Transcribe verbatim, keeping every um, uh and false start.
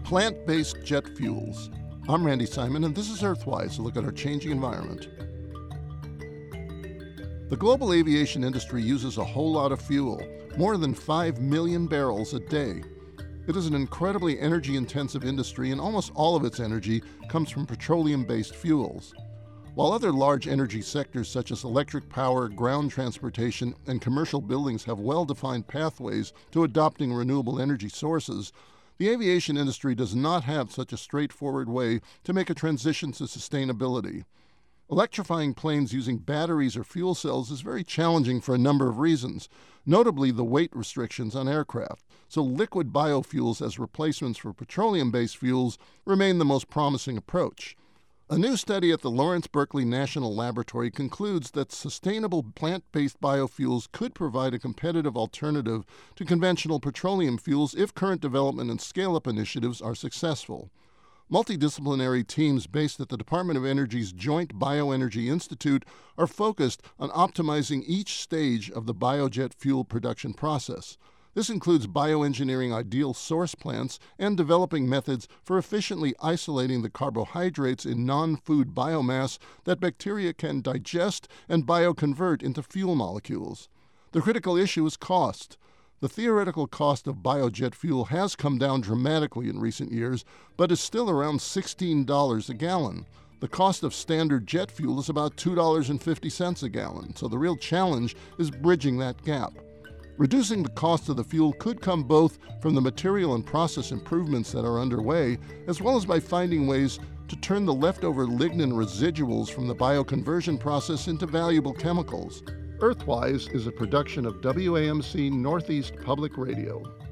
Plant-based jet fuels. I'm Randy Simon, and this is Earthwise, a look at our changing environment. The global aviation industry uses a whole lot of fuel, more than five million barrels a day. It is an incredibly energy-intensive industry, and almost all of its energy comes from petroleum-based fuels. While other large energy sectors such as electric power, ground transportation, and commercial buildings have well-defined pathways to adopting renewable energy sources, the aviation industry does not have such a straightforward way to make a transition to sustainability. Electrifying planes using batteries or fuel cells is very challenging for a number of reasons, notably the weight restrictions on aircraft, so liquid biofuels as replacements for petroleum-based fuels remain the most promising approach. A new study at the Lawrence Berkeley National Laboratory concludes that sustainable plant-based biofuels could provide a competitive alternative to conventional petroleum fuels if current development and scale-up initiatives are successful. Multidisciplinary teams based at the Department of Energy's Joint Bioenergy Institute are focused on optimizing each stage of the biojet fuel production process. This includes bioengineering ideal source plants and developing methods for efficiently isolating the carbohydrates in non-food biomass that bacteria can digest and bioconvert into fuel molecules. The critical issue is cost. The theoretical cost of biojet fuel has come down dramatically in recent years, but is still around sixteen dollars a gallon. The cost of standard jet fuel is about two dollars and fifty cents a gallon, so the real challenge is bridging that gap. Reducing the cost of the fuel could come both from the material and process improvements that are underway, as well as by finding ways to turn the leftover lignin residuals from the bioconversion process into valuable chemicals. Earthwise is a production of W A M C Northeast Public Radio.